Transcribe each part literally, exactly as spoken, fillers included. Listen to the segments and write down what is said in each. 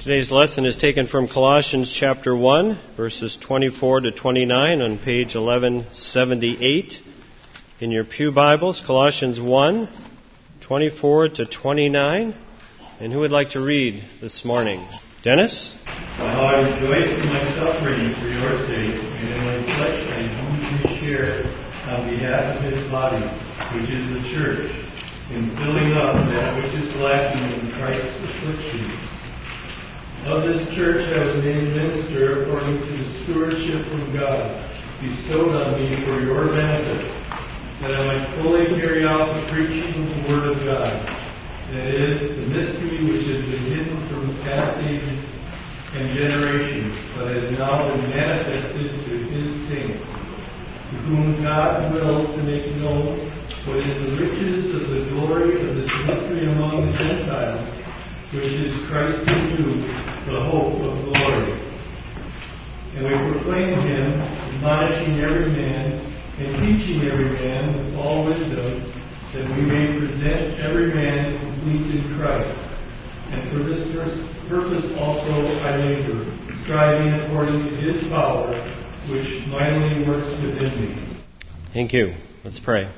Today's lesson is taken from Colossians chapter one, verses twenty-four to twenty-nine on page eleven seventy-eight in your pew Bibles. Colossians one, twenty-four to twenty-nine. And who would like to read this morning? Dennis? How I rejoice in my sufferings for your sake, and in my flesh I humbly share on behalf of his body, which is the church, in filling up that which is lacking in Christ's afflictions. Of this church I was named minister according to the stewardship from God, bestowed on me for your benefit, that I might fully carry out the preaching of the Word of God, that is, the mystery which has been hidden from the past ages and generations, but has now been manifested to his saints, to whom God willed to make known what is the riches of the glory of this mystery among the Gentiles, which is Christ in you, the hope of glory. And we proclaim him, admonishing every man, and teaching every man with all wisdom, that we may present every man complete in Christ. And for this purpose also I labor, striving according to his power, which mightily works within me. Thank you. Let's pray.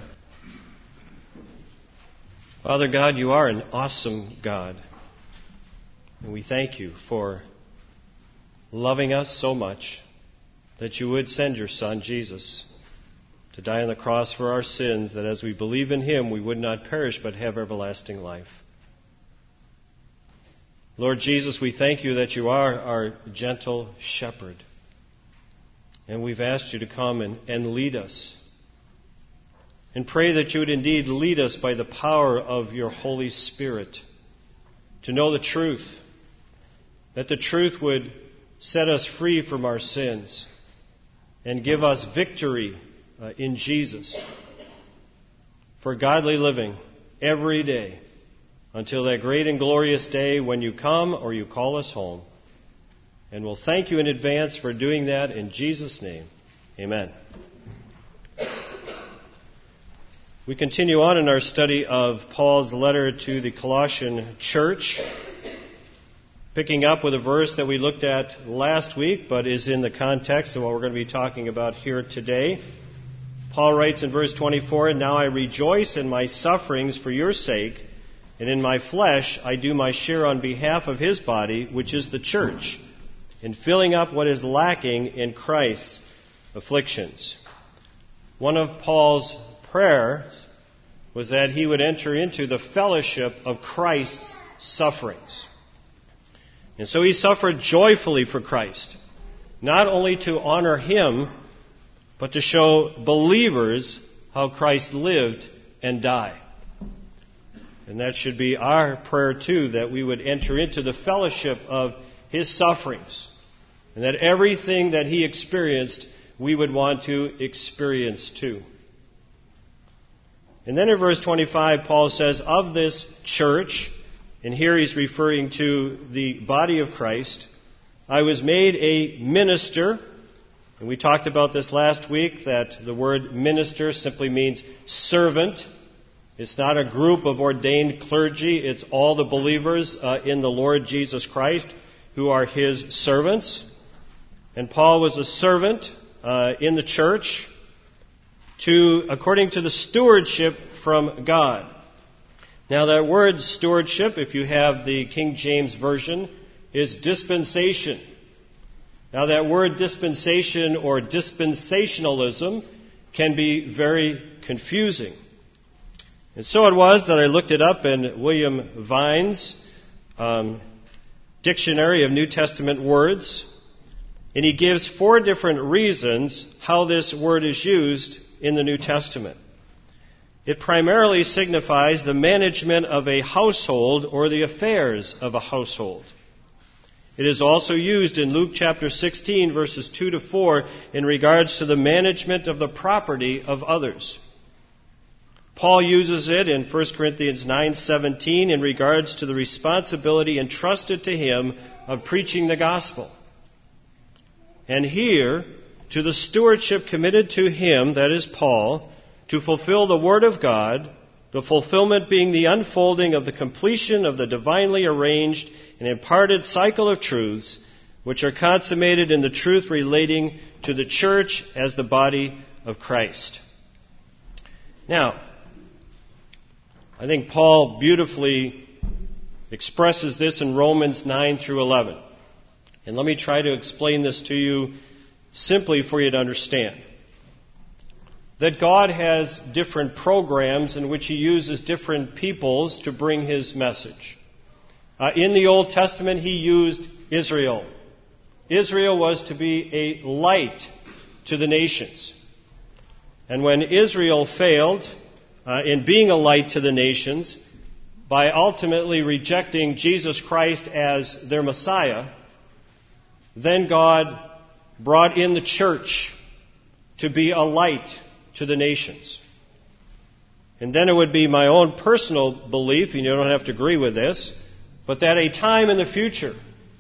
Father God, you are an awesome God. And we thank you for loving us so much that you would send your Son, Jesus, to die on the cross for our sins, that as we believe in him, we would not perish but have everlasting life. Lord Jesus, we thank you that you are our gentle shepherd. And we've asked you to come and, and lead us. And pray that you would indeed lead us by the power of your Holy Spirit to know the truth, that the truth would set us free from our sins and give us victory uh, in Jesus for godly living every day until that great and glorious day when you come or you call us home. And we'll thank you in advance for doing that in Jesus' name. Amen. We continue on in our study of Paul's letter to the Colossian church, picking up with a verse that we looked at last week, but is in the context of what we're going to be talking about here today. Paul writes in verse twenty-four, "And now I rejoice in my sufferings for your sake, and in my flesh I do my share on behalf of his body, which is the church, in filling up what is lacking in Christ's afflictions." One of Paul's prayers was that he would enter into the fellowship of Christ's sufferings. And so he suffered joyfully for Christ, not only to honor him, but to show believers how Christ lived and died. And that should be our prayer too, that we would enter into the fellowship of his sufferings, and that everything that he experienced, we would want to experience too. And then in verse twenty-five, Paul says, of this church, and here he's referring to the body of Christ, I was made a minister. And we talked about this last week, that the word minister simply means servant. It's not a group of ordained clergy. It's all the believers uh, in the Lord Jesus Christ who are his servants. And Paul was a servant uh, in the church to, according to the stewardship from God. Now that word stewardship, if you have the King James Version, is dispensation. Now that word dispensation or dispensationalism can be very confusing. And so it was that I looked it up in William Vine's um, Dictionary of New Testament Words, and he gives four different reasons how this word is used in the New Testament. It primarily signifies the management of a household or the affairs of a household. It is also used in Luke chapter sixteen, verses two to four, in regards to the management of the property of others. Paul uses it in First Corinthians nine seventeen in regards to the responsibility entrusted to him of preaching the gospel. And here, to the stewardship committed to him, that is Paul, to fulfill the word of God the fulfillment being the unfolding of the completion of the divinely arranged and imparted cycle of truths, which are consummated in the truth relating to the church as the body of Christ. Now, I think Paul beautifully expresses this in Romans nine through eleven. And let me try to explain this to you simply for you to understand. That God has different programs in which He uses different peoples to bring His message. Uh, in the Old Testament, He used Israel. Israel was to be a light to the nations. And when Israel failed uh, in being a light to the nations, by ultimately rejecting Jesus Christ as their Messiah, then God brought in the church to be a light to the nations. And then it would be my own personal belief, and you don't have to agree with this, but that a time in the future,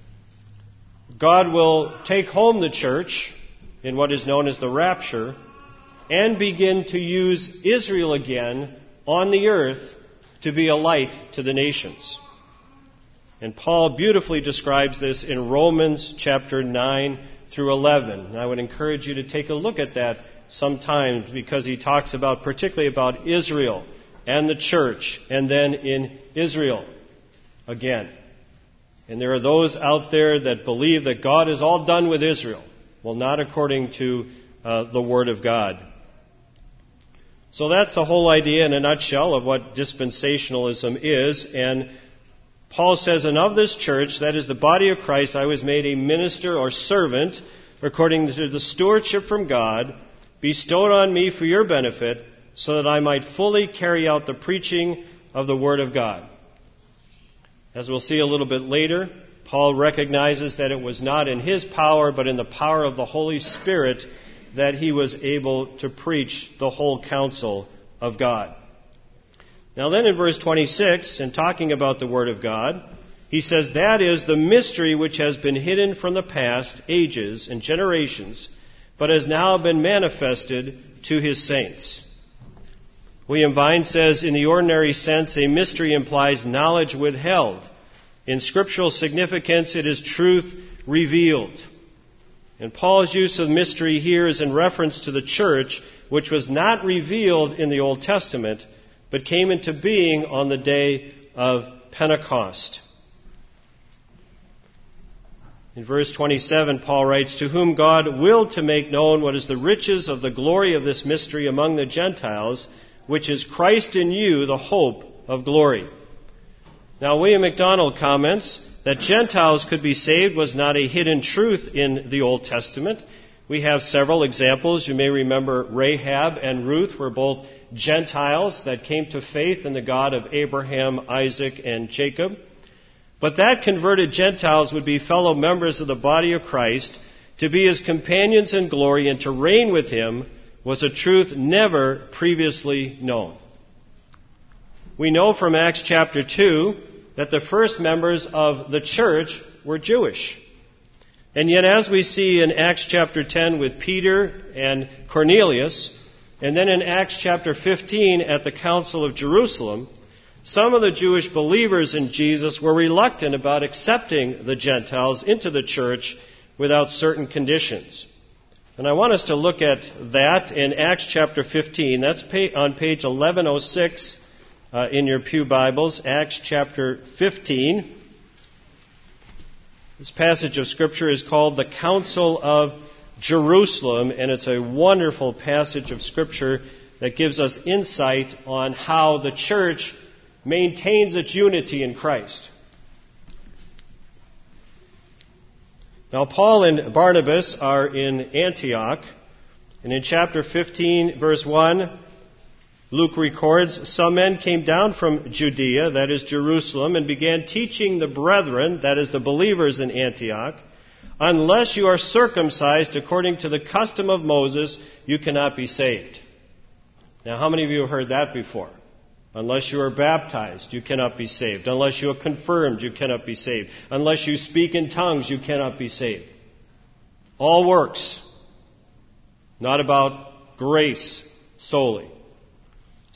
God will take home the church in what is known as the rapture and begin to use Israel again on the earth to be a light to the nations. And Paul beautifully describes this in Romans chapter nine through eleven. And I would encourage you to take a look at that sometimes, because he talks about, particularly about Israel and the church, and then in Israel again. And there are those out there that believe that God is all done with Israel. Well, not according to uh, the Word of God. So that's the whole idea in a nutshell of what dispensationalism is. And Paul says, and of this church, that is the body of Christ, I was made a minister or servant according to the stewardship from God, bestowed on me for your benefit, so that I might fully carry out the preaching of the Word of God. As we'll see a little bit later, Paul recognizes that it was not in his power, but in the power of the Holy Spirit that he was able to preach the whole counsel of God. Now then in verse twenty-six, in talking about the Word of God, he says, that is the mystery which has been hidden from the past ages and generations, but has now been manifested to His saints. William Vine says, in the ordinary sense, a mystery implies knowledge withheld. In scriptural significance, it is truth revealed. And Paul's use of mystery here is in reference to the church, which was not revealed in the Old Testament, but came into being on the day of Pentecost. In verse twenty-seven, Paul writes, to whom God willed to make known what is the riches of the glory of this mystery among the Gentiles, which is Christ in you, the hope of glory. Now, William MacDonald comments that Gentiles could be saved was not a hidden truth in the Old Testament. We have several examples. You may remember Rahab and Ruth were both Gentiles that came to faith in the God of Abraham, Isaac, and Jacob. But that converted Gentiles would be fellow members of the body of Christ, to be His companions in glory and to reign with Him, was a truth never previously known. We know from Acts chapter two that the first members of the church were Jewish. And yet, as we see in Acts chapter ten with Peter and Cornelius, and then in Acts chapter fifteen at the Council of Jerusalem, some of the Jewish believers in Jesus were reluctant about accepting the Gentiles into the church without certain conditions. And I want us to look at that in Acts chapter fifteen. That's on page eleven oh six uh, in your pew Bibles, Acts chapter fifteen. This passage of Scripture is called the Council of Jerusalem, and it's a wonderful passage of Scripture that gives us insight on how the church maintains its unity in Christ. Now, Paul and Barnabas are in Antioch, and in chapter fifteen, verse one, Luke records, some men came down from Judea, that is Jerusalem, and began teaching the brethren, that is the believers in Antioch, unless you are circumcised according to the custom of Moses, you cannot be saved. Now, how many of you have heard that before? Unless you are baptized, you cannot be saved. Unless you are confirmed, you cannot be saved. Unless you speak in tongues, you cannot be saved. All works, not about grace solely.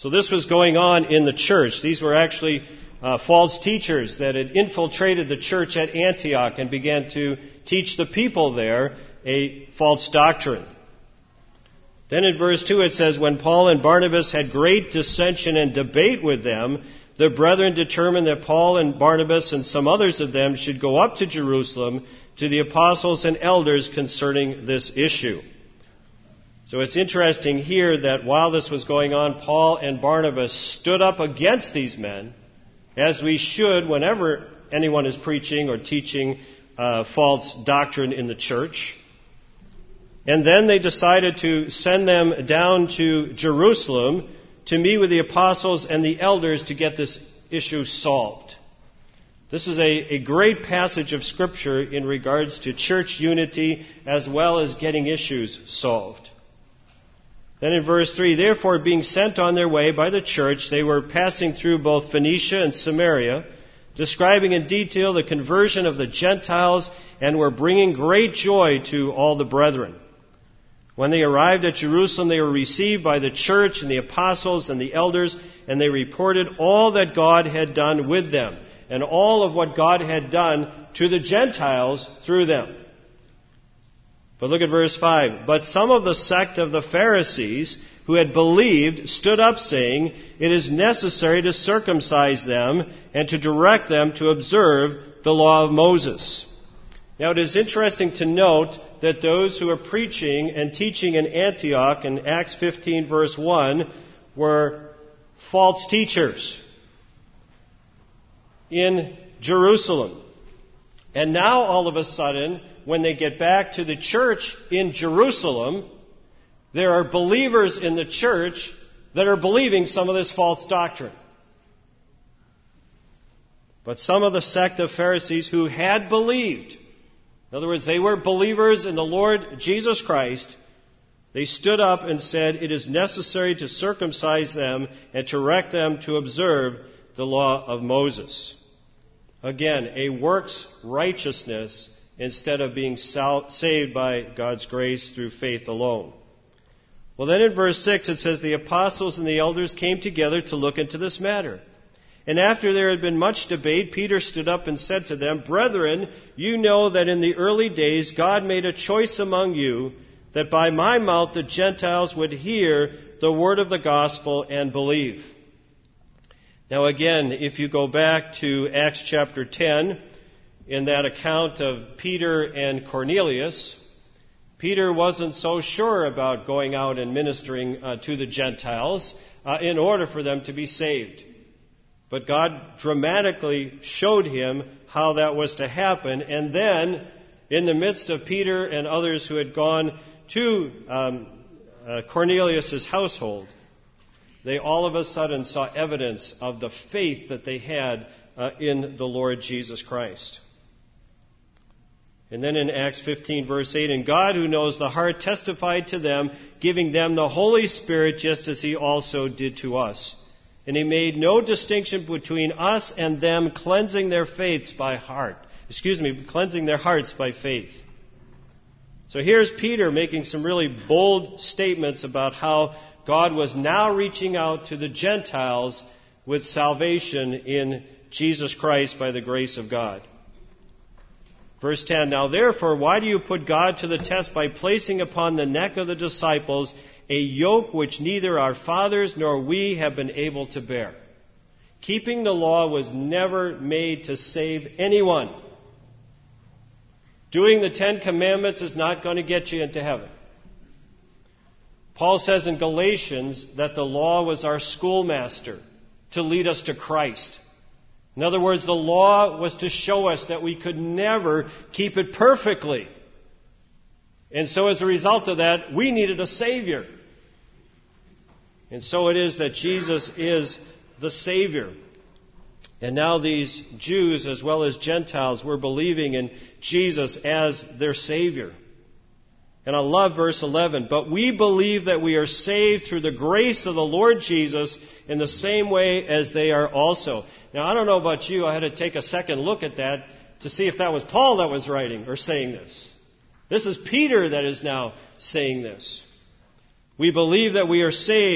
So this was going on in the church. These were actually uh, false teachers that had infiltrated the church at Antioch and began to teach the people there a false doctrine. Then in verse two it says, when Paul and Barnabas had great dissension and debate with them, the brethren determined that Paul and Barnabas and some others of them should go up to Jerusalem to the apostles and elders concerning this issue. So it's interesting here that while this was going on, Paul and Barnabas stood up against these men, as we should whenever anyone is preaching or teaching uh, false doctrine in the church. And then they decided to send them down to Jerusalem to meet with the apostles and the elders to get this issue solved. This is a, a great passage of Scripture in regards to church unity as well as getting issues solved. Then in verse three, therefore being sent on their way by the church, they were passing through both Phoenicia and Samaria, describing in detail the conversion of the Gentiles, and were bringing great joy to all the brethren. When they arrived at Jerusalem, they were received by the church and the apostles and the elders, and they reported all that God had done with them, and all of what God had done to the Gentiles through them. But look at verse five. But some of the sect of the Pharisees who had believed stood up, saying, it is necessary to circumcise them and to direct them to observe the law of Moses. Now it is interesting to note that those who are preaching and teaching in Antioch in Acts fifteen verse one were false teachers in Jerusalem. And now all of a sudden, when they get back to the church in Jerusalem, there are believers in the church that are believing some of this false doctrine. But some of the sect of Pharisees who had believed, in other words, they were believers in the Lord Jesus Christ, they stood up and said, it is necessary to circumcise them and to direct them to observe the law of Moses. Again, a works righteousness instead of being saved by God's grace through faith alone. Well, then in verse six it says, the apostles and the elders came together to look into this matter. And after there had been much debate, Peter stood up and said to them, brethren, you know that in the early days God made a choice among you, that by my mouth the Gentiles would hear the word of the gospel and believe. Now again, if you go back to Acts chapter ten, in that account of Peter and Cornelius, Peter wasn't so sure about going out and ministering uh, to the Gentiles uh, in order for them to be saved. But God dramatically showed him how that was to happen. And then, in the midst of Peter and others who had gone to um, uh, Cornelius' household, they all of a sudden saw evidence of the faith that they had uh, in the Lord Jesus Christ. And then in Acts fifteen, verse eight, and God, who knows the heart, testified to them, giving them the Holy Spirit, just as He also did to us. And He made no distinction between us and them, cleansing their faiths by heart. Excuse me, cleansing their hearts by faith. So here's Peter making some really bold statements about how God was now reaching out to the Gentiles with salvation in Jesus Christ by the grace of God. Verse ten, now therefore, why do you put God to the test by placing upon the neck of the disciples a yoke which neither our fathers nor we have been able to bear? Keeping the law was never made to save anyone. Doing the Ten Commandments is not going to get you into heaven. Paul says in Galatians that the law was our schoolmaster to lead us to Christ. In other words, the law was to show us that we could never keep it perfectly. And so as a result of that, we needed a Savior. And so it is that Jesus is the Savior. And now these Jews as well as Gentiles were believing in Jesus as their Savior. And I love verse eleven. But we believe that we are saved through the grace of the Lord Jesus in the same way as they are also. Now, I don't know about you. I had to take a second look at that to see if that was Paul that was writing or saying this. This is Peter that is now saying this. We believe that we are saved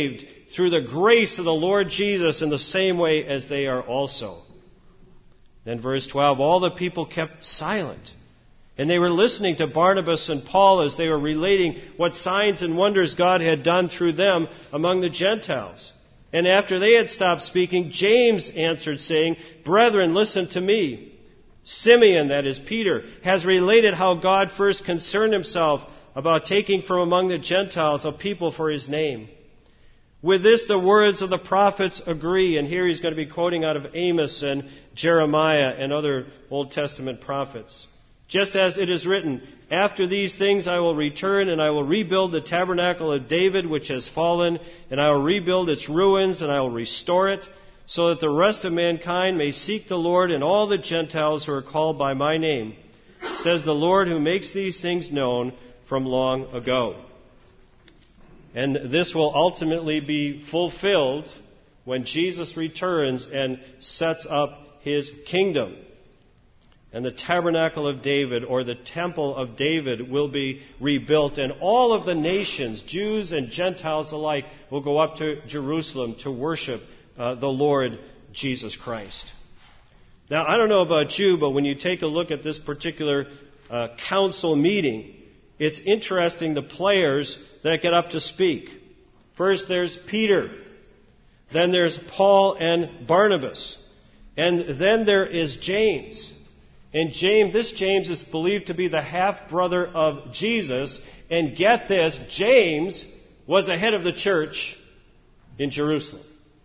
through the grace of the Lord Jesus in the same way as they are also. Then verse twelve, all the people kept silent. And they were listening to Barnabas and Paul as they were relating what signs and wonders God had done through them among the Gentiles. And after they had stopped speaking, James answered, saying, Brethren, listen to me. Simeon, that is Peter, has related how God first concerned himself about taking from among the Gentiles a people for his name. With this, the words of the prophets agree. And here he's going to be quoting out of Amos and Jeremiah and other Old Testament prophets. Just as it is written, after these things I will return, and I will rebuild the tabernacle of David, which has fallen, and I will rebuild its ruins, and I will restore it, so that the rest of mankind may seek the Lord, and all the Gentiles who are called by my name, says the Lord, who makes these things known from long ago. And this will ultimately be fulfilled when Jesus returns and sets up his kingdom. And the tabernacle of David, or the temple of David, will be rebuilt. And all of the nations, Jews and Gentiles alike, will go up to Jerusalem to worship uh, the Lord Jesus Christ. Now, I don't know about you, but when you take a look at this particular uh, council meeting, it's interesting the players that get up to speak. First, there's Peter. Then there's Paul and Barnabas. And then there is James. And James, this James is believed to be the half-brother of Jesus. And get this, James was the head of the church in Jerusalem.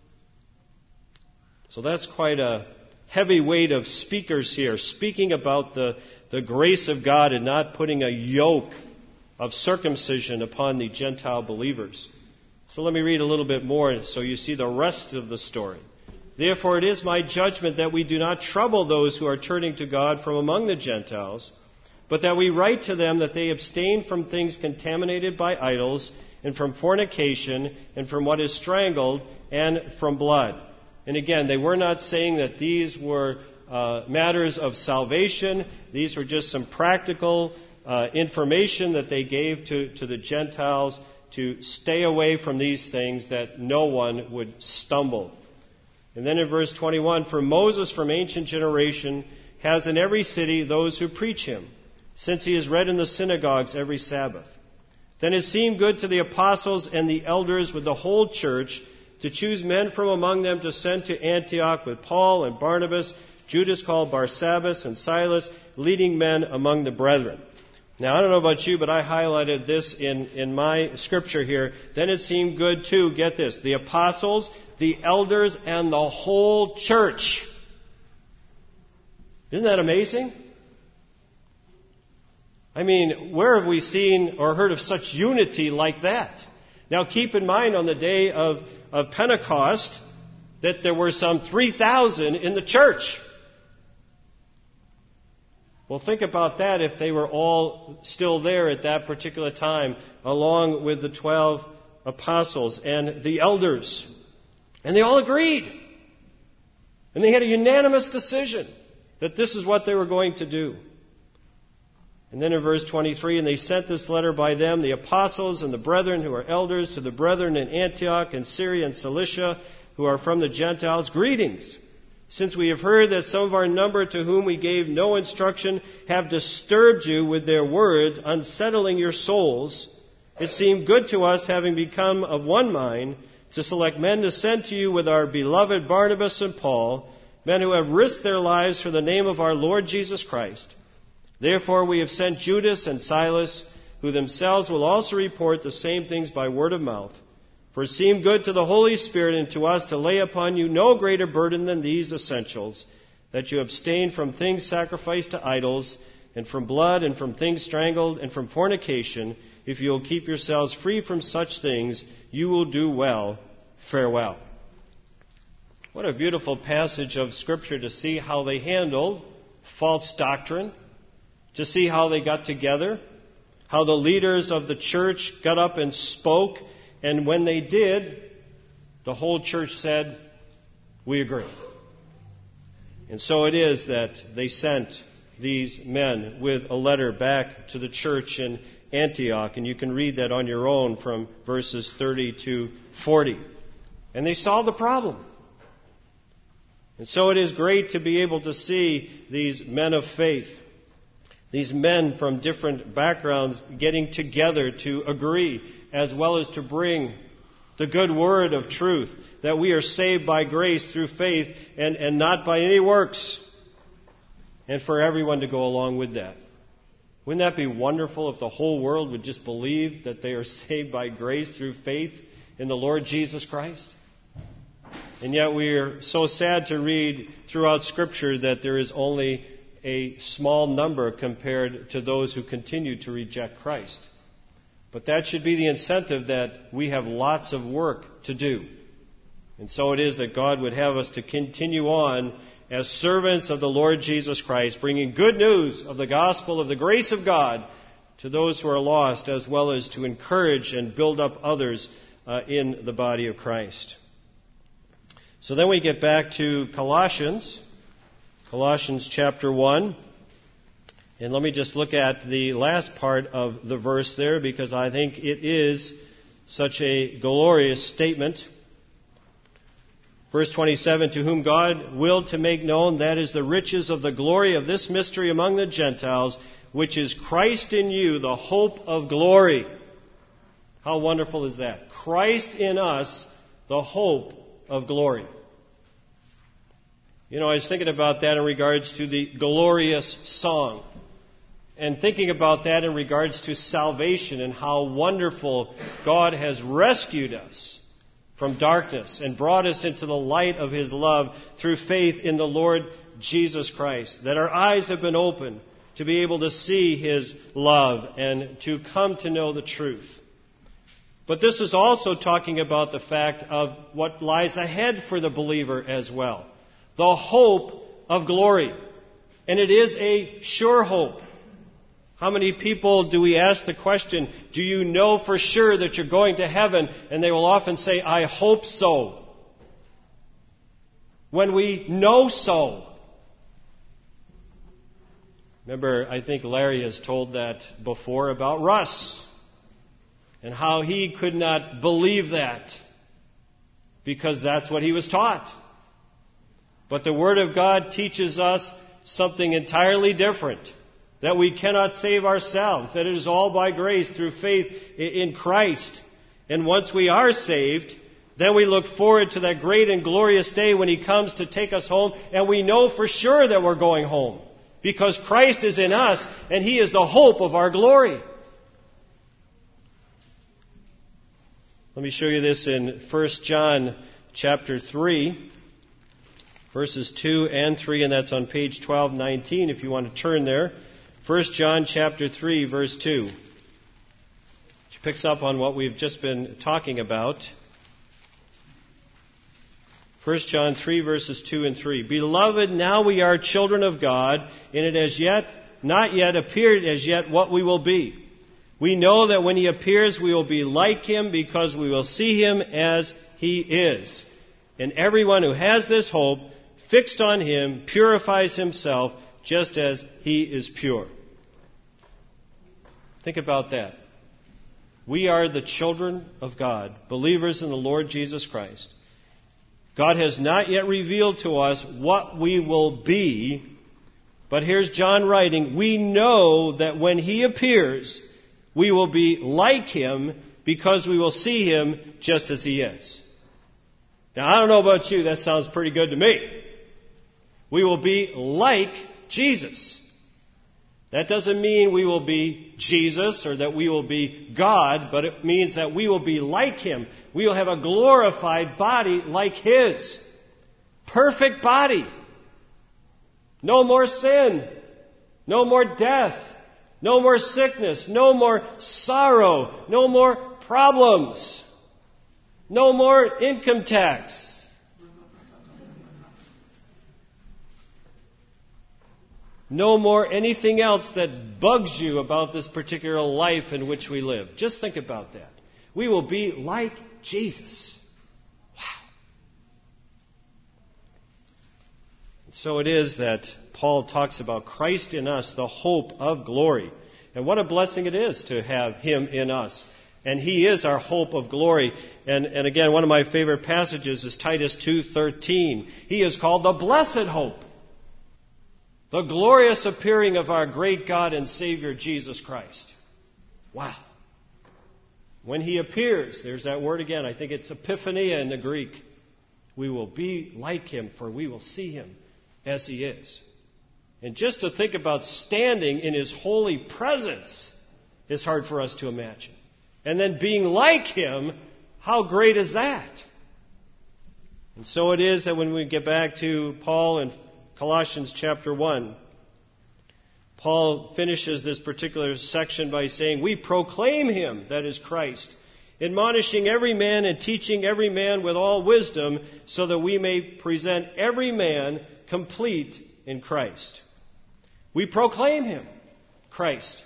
So that's quite a heavy weight of speakers here, speaking about the, the grace of God and not putting a yoke of circumcision upon the Gentile believers. So let me read a little bit more so you see the rest of the story. Therefore it is my judgment that we do not trouble those who are turning to God from among the Gentiles, but that we write to them that they abstain from things contaminated by idols, and from fornication, and from what is strangled, and from blood. And again, they were not saying that these were uh, matters of salvation. These were just some practical uh, information that they gave to, to the Gentiles to stay away from these things, that no one would stumble. And then in verse twenty-one, for Moses from ancient generation has in every city those who preach him, since he is read in the synagogues every Sabbath. Then it seemed good to the apostles and the elders with the whole church to choose men from among them to send to Antioch with Paul and Barnabas, Judas called Barsabbas, and Silas, leading men among the brethren. Now, I don't know about you, but I highlighted this in, in my scripture here. Then it seemed good too, get this, the apostles, the elders, and the whole church. Isn't that amazing? I mean, where have we seen or heard of such unity like that? Now, keep in mind on the day of, of Pentecost that there were some three thousand in the church. Well, think about that if they were all still there at that particular time, along with the twelve apostles and the elders. And they all agreed. And they had a unanimous decision that this is what they were going to do. And then in verse twenty-three, and they sent this letter by them, the apostles and the brethren who are elders, to the brethren in Antioch and Syria and Cilicia, who are from the Gentiles, greetings. Since we have heard that some of our number to whom we gave no instruction have disturbed you with their words, unsettling your souls, it seemed good to us, having become of one mind, to select men to send to you with our beloved Barnabas and Paul, men who have risked their lives for the name of our Lord Jesus Christ. Therefore we have sent Judas and Silas, who themselves will also report the same things by word of mouth. For it seemed good to the Holy Spirit and to us to lay upon you no greater burden than these essentials, that you abstain from things sacrificed to idols, and from blood, and from things strangled, and from fornication. If you will keep yourselves free from such things, you will do well. Farewell. What a beautiful passage of Scripture to see how they handled false doctrine, to see how they got together, how the leaders of the church got up and spoke. And when they did, the whole church said, we agree. And so it is that they sent these men with a letter back to the church in Antioch. And you can read that on your own from verses thirty to forty. And they solved the problem. And so it is great to be able to see these men of faith, these men from different backgrounds getting together to agree, as well as to bring the good word of truth, that we are saved by grace through faith and, and not by any works, and for everyone to go along with that. Wouldn't that be wonderful if the whole world would just believe that they are saved by grace through faith in the Lord Jesus Christ? And yet we are so sad to read throughout Scripture that there is only a small number compared to those who continue to reject Christ. But that should be the incentive, that we have lots of work to do. And so it is that God would have us to continue on as servants of the Lord Jesus Christ, bringing good news of the gospel of the grace of God to those who are lost, as well as to encourage and build up others uh, in the body of Christ. So then we get back to Colossians, Colossians chapter one. And let me just look at the last part of the verse there, because I think it is such a glorious statement. Verse twenty-seven, to whom God willed to make known, that is the riches of the glory of this mystery among the Gentiles, which is Christ in you, the hope of glory. How wonderful is that? Christ in us, the hope of glory. You know, I was thinking about that in regards to the glorious song, and thinking about that in regards to salvation and how wonderful God has rescued us from darkness and brought us into the light of His love through faith in the Lord Jesus Christ. That our eyes have been opened to be able to see His love and to come to know the truth. But this is also talking about the fact of what lies ahead for the believer as well. The hope of glory. And it is a sure hope. How many people do we ask the question, do you know for sure that you're going to heaven? And they will often say, I hope so. When we know so. Remember, I think Larry has told that before about Russ, and how he could not believe that because that's what he was taught. But the Word of God teaches us something entirely different. That we cannot save ourselves. That it is all by grace through faith in Christ. And once we are saved, then we look forward to that great and glorious day when He comes to take us home. And we know for sure that we're going home. Because Christ is in us and He is the hope of our glory. Let me show you this in First John chapter three. Verses two and three, and that's on page twelve nineteen if you want to turn there. First John chapter three, verse two. Which picks up on what we've just been talking about. First John three, verses two and three. Beloved, now we are children of God, and it has yet not yet appeared as yet what we will be. We know that when He appears, we will be like Him, because we will see Him as He is. And everyone who has this hope fixed on Him purifies himself just as He is pure. Think about that. We are the children of God, believers in the Lord Jesus Christ. God has not yet revealed to us what we will be, but here's John writing, we know that when He appears, we will be like Him because we will see Him just as He is. Now, I don't know about you, that sounds pretty good to me. We will be like Jesus. That doesn't mean we will be Jesus or that we will be God, but it means that we will be like Him. We will have a glorified body like His. Perfect body. No more sin. No more death. No more sickness. No more sorrow. No more problems. No more income tax. No more anything else that bugs you about this particular life in which we live. Just think about that. We will be like Jesus. Wow. So it is that Paul talks about Christ in us, the hope of glory. And what a blessing it is to have Him in us. And He is our hope of glory. And, and again, one of my favorite passages is Titus two thirteen. He is called the blessed hope. The glorious appearing of our great God and Savior, Jesus Christ. Wow. When He appears, there's that word again. I think it's epiphania in the Greek. We will be like Him, for we will see Him as He is. And just to think about standing in His holy presence is hard for us to imagine. And then being like Him, how great is that? And so it is that when we get back to Paul in Colossians chapter one, Paul finishes this particular section by saying, we proclaim Him, that is Christ, admonishing every man and teaching every man with all wisdom, so that we may present every man complete in Christ. We proclaim Him, Christ.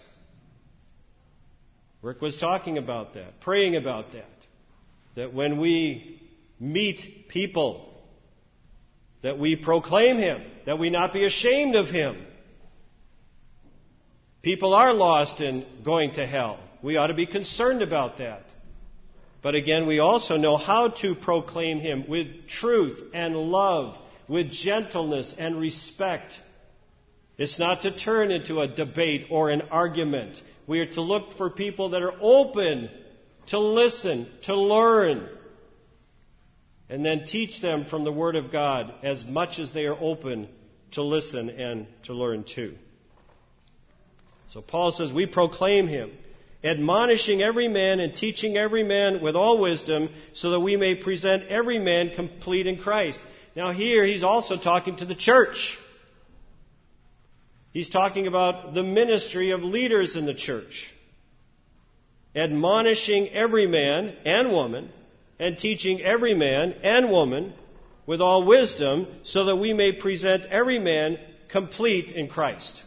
Rick was talking about that, praying about that. That when we meet people, that we proclaim Him, that we not be ashamed of Him. People are lost and going to hell. We ought to be concerned about that. But again, we also know how to proclaim Him with truth and love, with gentleness and respect. It's not to turn into a debate or an argument. We are to look for people that are open to listen, to learn, and then teach them from the Word of God as much as they are open to listen and to learn too. So Paul says, we proclaim Him, admonishing every man and teaching every man with all wisdom, so that we may present every man complete in Christ. Now here he's also talking to the church. He's talking about the ministry of leaders in the church. Admonishing every man and woman, and teaching every man and woman with all wisdom, so that we may present every man complete in Christ.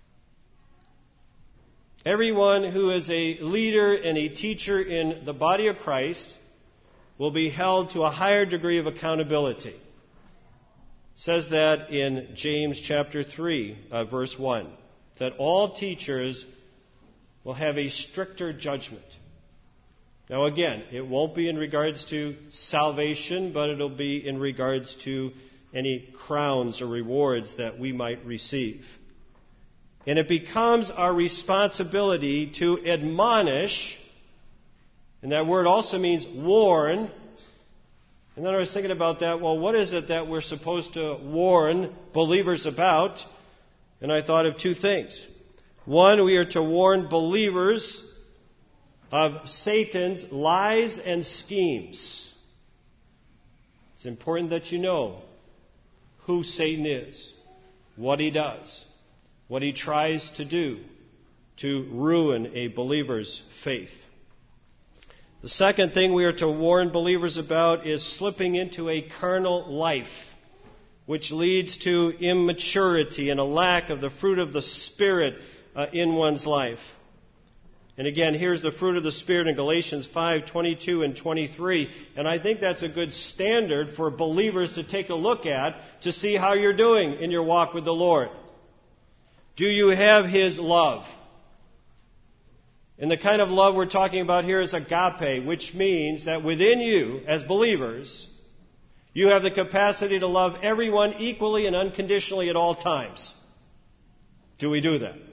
Everyone who is a leader and a teacher in the body of Christ will be held to a higher degree of accountability. It says that in James chapter three, uh, verse one, that all teachers will have a stricter judgment. Now again, it won't be in regards to salvation, but it'll be in regards to any crowns or rewards that we might receive. And it becomes our responsibility to admonish, and that word also means warn. And then I was thinking about that, well, what is it that we're supposed to warn believers about? And I thought of two things. One, we are to warn believers of Satan's lies and schemes. It's important that you know who Satan is, what he does, what he tries to do to ruin a believer's faith. The second thing we are to warn believers about is slipping into a carnal life, which leads to immaturity and a lack of the fruit of the Spirit uh, in one's life. And again, here's the fruit of the Spirit in Galatians five, twenty-two and twenty-three. And I think that's a good standard for believers to take a look at to see how you're doing in your walk with the Lord. Do you have His love? And the kind of love we're talking about here is agape, which means that within you, as believers, you have the capacity to love everyone equally and unconditionally at all times. Do we do that?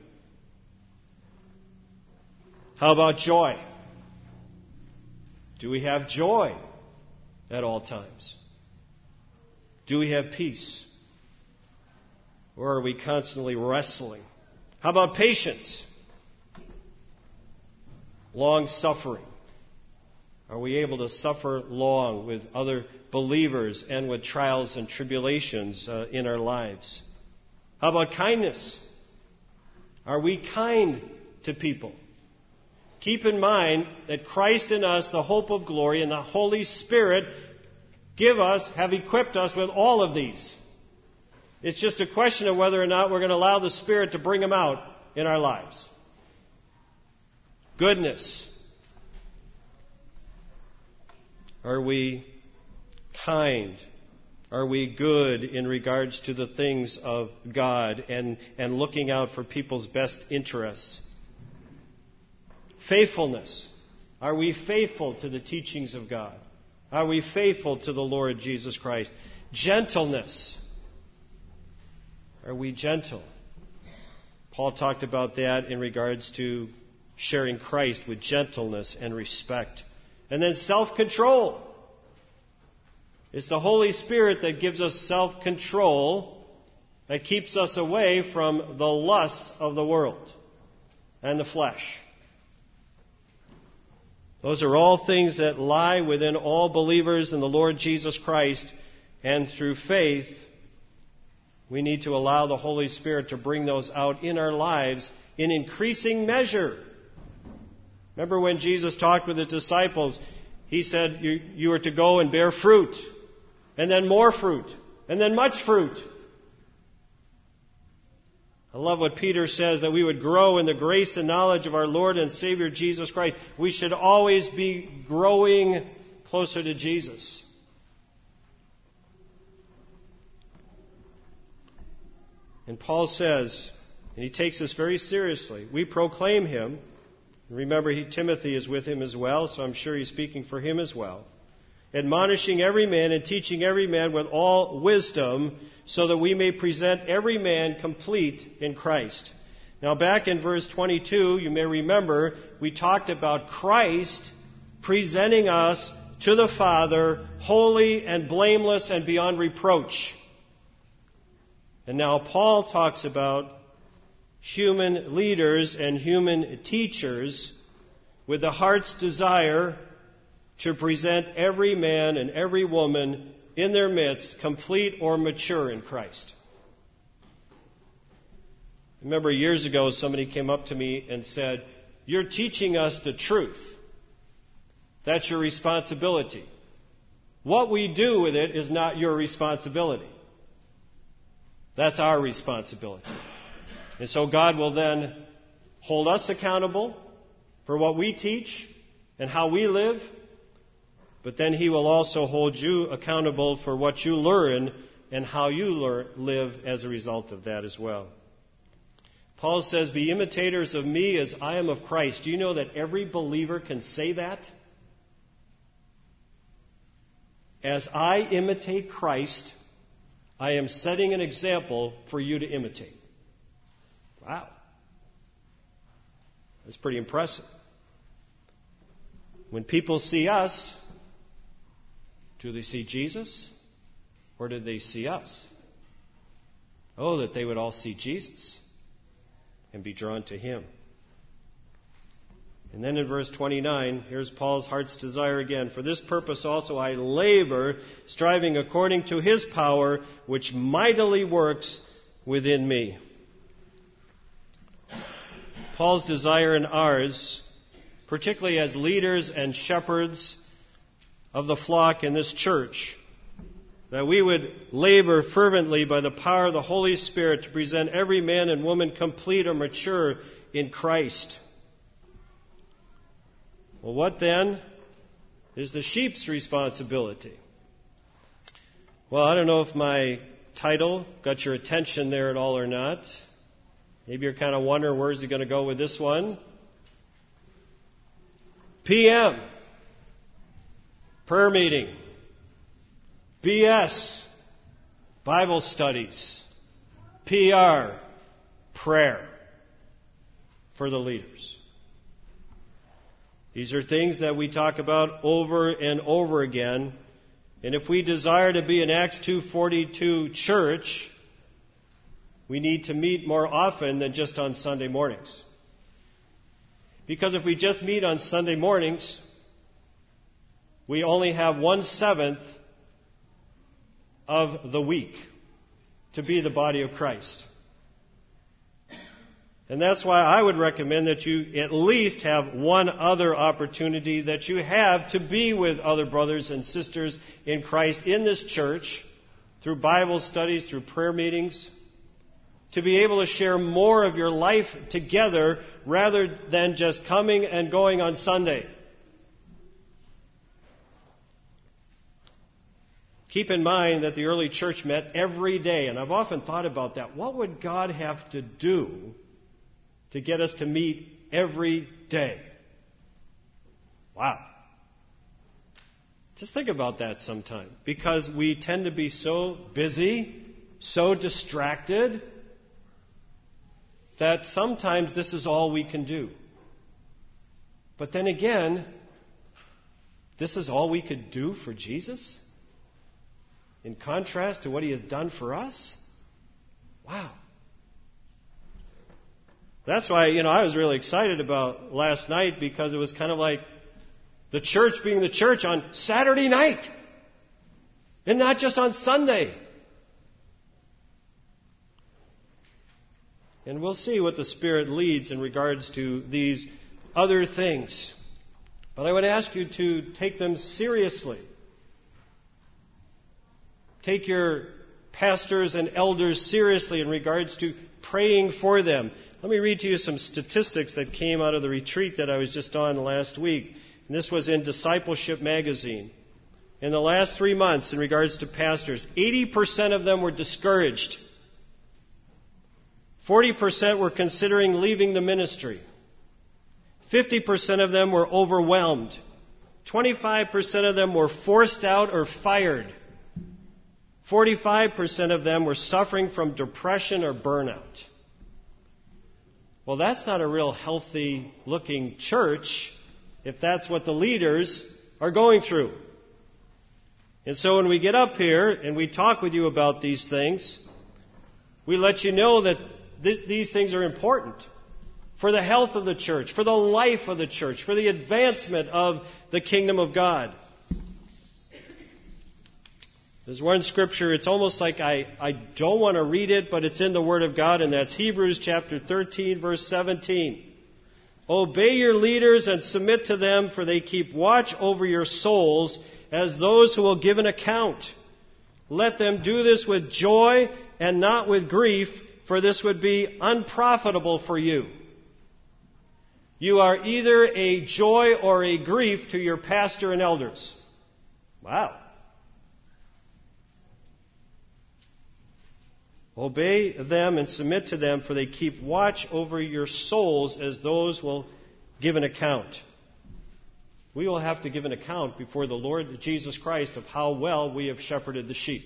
How about joy? Do we have joy at all times? Do we have peace? Or are we constantly wrestling? How about patience? Long suffering. Are we able to suffer long with other believers and with trials and tribulations uh, in our lives? How about kindness? Are we kind to people? Keep in mind that Christ in us, the hope of glory, and the Holy Spirit give us, have equipped us with all of these. It's just a question of whether or not we're going to allow the Spirit to bring them out in our lives. Goodness. Are we kind? Are we good in regards to the things of God and, and looking out for people's best interests? Faithfulness. Are we faithful to the teachings of God? Are we faithful to the Lord Jesus Christ? Gentleness. Are we gentle? Paul talked about that in regards to sharing Christ with gentleness and respect. And then self-control. It's the Holy Spirit that gives us self-control, that keeps us away from the lusts of the world and the flesh. Those are all things that lie within all believers in the Lord Jesus Christ, and through faith, we need to allow the Holy Spirit to bring those out in our lives in increasing measure. Remember when Jesus talked with his disciples, he said you, you are to go and bear fruit, and then more fruit, and then much fruit. I love what Peter says, that we would grow in the grace and knowledge of our Lord and Savior Jesus Christ. We should always be growing closer to Jesus. And Paul says, and he takes this very seriously, we proclaim him. Remember, he, Timothy is with him as well, so I'm sure he's speaking for him as well. Admonishing every man and teaching every man with all wisdom, so that we may present every man complete in Christ. Now back in verse twenty-two, you may remember, we talked about Christ presenting us to the Father, holy and blameless and beyond reproach. And now Paul talks about human leaders and human teachers with the heart's desire to present every man and every woman in their midst complete or mature in Christ. Remember years ago somebody came up to me and said, "You're teaching us the truth. That's your responsibility. What we do with it is not your responsibility. That's our responsibility." And so God will then hold us accountable for what we teach and how we live, but then He will also hold you accountable for what you learn and how you learn, live as a result of that as well. Paul says, "Be imitators of me as I am of Christ." Do you know that every believer can say that? As I imitate Christ, I am setting an example for you to imitate. Wow. That's pretty impressive. When people see us, do they see Jesus? Or do they see us? Oh, that they would all see Jesus and be drawn to Him. And then in verse twenty-nine, here's Paul's heart's desire again. "For this purpose also I labor, striving according to His power, which mightily works within me." Paul's desire and ours, particularly as leaders and shepherds of the flock in this church, that we would labor fervently by the power of the Holy Spirit to present every man and woman complete or mature in Christ. Well, what then is the sheep's responsibility? Well, I don't know if my title got your attention there at all or not. Maybe you're kind of wondering, where's he going to go with this one? P M, prayer meeting. B S, Bible studies. P R, prayer for the leaders. These are things that we talk about over and over again. And if we desire to be an Acts two forty-two church, we need to meet more often than just on Sunday mornings. Because if we just meet on Sunday mornings, we only have one-seventh of the week to be the body of Christ. And that's why I would recommend that you at least have one other opportunity that you have to be with other brothers and sisters in Christ in this church, through Bible studies, through prayer meetings, to be able to share more of your life together rather than just coming and going on Sunday. Keep in mind that the early church met every day, and I've often thought about that. What would God have to do to get us to meet every day? Wow. Just think about that sometime. Because we tend to be so busy, so distracted, that sometimes this is all we can do. But then again, this is all we could do for Jesus? In contrast to what He has done for us? Wow. That's why, you know, I was really excited about last night, because it was kind of like the church being the church on Saturday night and not just on Sunday. And we'll see what the Spirit leads in regards to these other things. But I would ask you to take them seriously. Take your pastors and elders seriously in regards to praying for them. Let me read to you some statistics that came out of the retreat that I was just on last week. And this was in Discipleship Magazine. In the last three months, in regards to pastors, eighty percent of them were discouraged. forty percent were considering leaving the ministry. fifty percent of them were overwhelmed. twenty-five percent of them were forced out or fired. forty-five percent of them were suffering from depression or burnout. Well, that's not a real healthy-looking church if that's what the leaders are going through. And so when we get up here and we talk with you about these things, we let you know that th- these things are important for the health of the church, for the life of the church, for the advancement of the kingdom of God. There's one scripture, it's almost like I, I don't want to read it, but it's in the Word of God, and that's Hebrews chapter thirteen, verse seventeen. Obey your leaders and submit to them, for they keep watch over your souls as those who will give an account. Let them do this with joy and not with grief, for this would be unprofitable for you. You are either a joy or a grief to your pastor and elders. Wow. Obey them and submit to them, for they keep watch over your souls as those who will give an account. We will have to give an account before the Lord Jesus Christ of how well we have shepherded the sheep.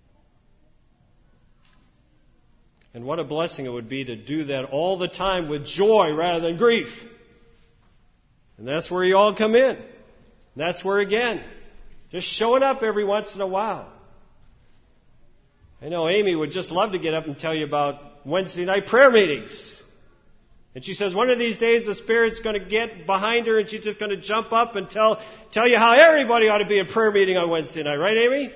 And what a blessing it would be to do that all the time with joy rather than grief. And that's where you all come in. And that's where, again, just showing up every once in a while. I know Amy would just love to get up and tell you about Wednesday night prayer meetings. And she says one of these days the Spirit's going to get behind her and she's just going to jump up and tell, tell you how everybody ought to be at prayer meeting on Wednesday night. Right, Amy?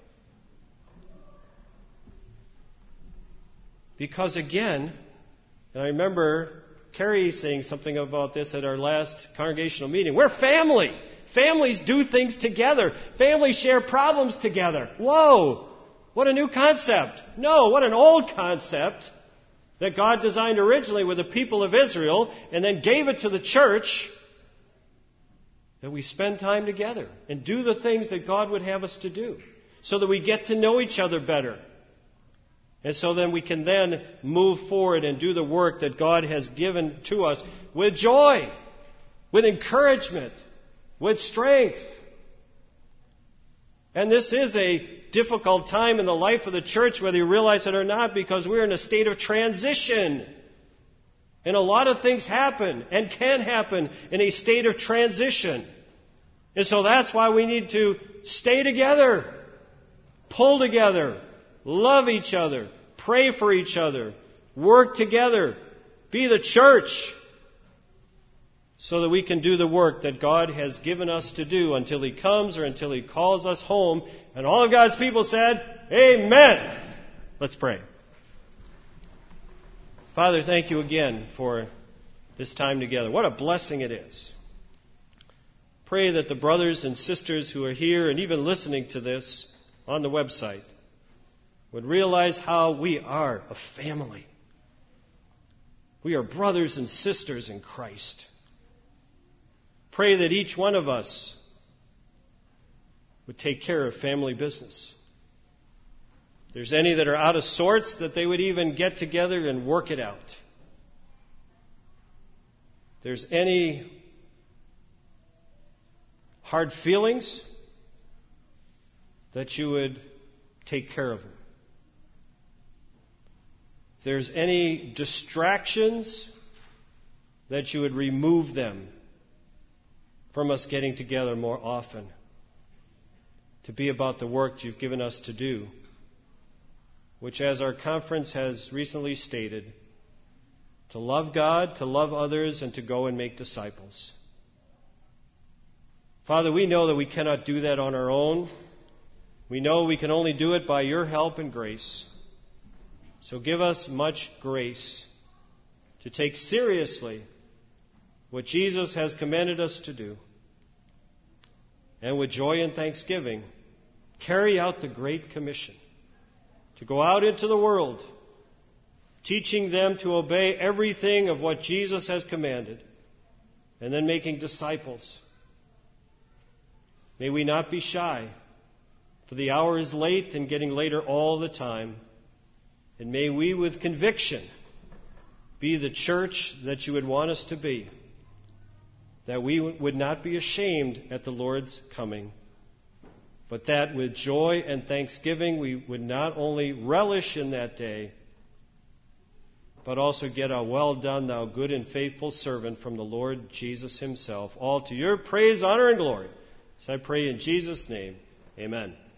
Because again, and I remember Carrie saying something about this at our last congregational meeting, we're family. Families do things together. Families share problems together. Whoa! What a new concept. No, what an old concept that God designed originally with the people of Israel and then gave it to the church, that we spend time together and do the things that God would have us to do so that we get to know each other better. And so then we can then move forward and do the work that God has given to us with joy, with encouragement, with strength. And this is a difficult time in the life of the church, whether you realize it or not, because we're in a state of transition. And a lot of things happen and can happen in a state of transition. And so that's why we need to stay together, pull together, love each other, pray for each other, work together, be the church, so that we can do the work that God has given us to do until He comes or until He calls us home. And all of God's people said, Amen. Let's pray. Father, thank you again for this time together. What a blessing it is. Pray that the brothers and sisters who are here and even listening to this on the website would realize how we are a family. We are brothers and sisters in Christ. Pray that each one of us would take care of family business. If there's any that are out of sorts, that they would even get together and work it out. If there's any hard feelings, that you would take care of them. If there's any distractions, that you would remove them from us getting together more often to be about the work you've given us to do, which, as our conference has recently stated, to love God, to love others, and to go and make disciples. Father, we know that we cannot do that on our own. We know we can only do it by your help and grace. So give us much grace to take seriously what Jesus has commanded us to do, and with joy and thanksgiving, carry out the Great Commission, to go out into the world, teaching them to obey everything of what Jesus has commanded, and then making disciples. May we not be shy, for the hour is late and getting later all the time. And may we, with conviction, be the church that you would want us to be, that we would not be ashamed at the Lord's coming, but that with joy and thanksgiving we would not only relish in that day, but also get a well done, thou good and faithful servant from the Lord Jesus himself, all to your praise, honor, and glory. So I pray in Jesus' name, amen.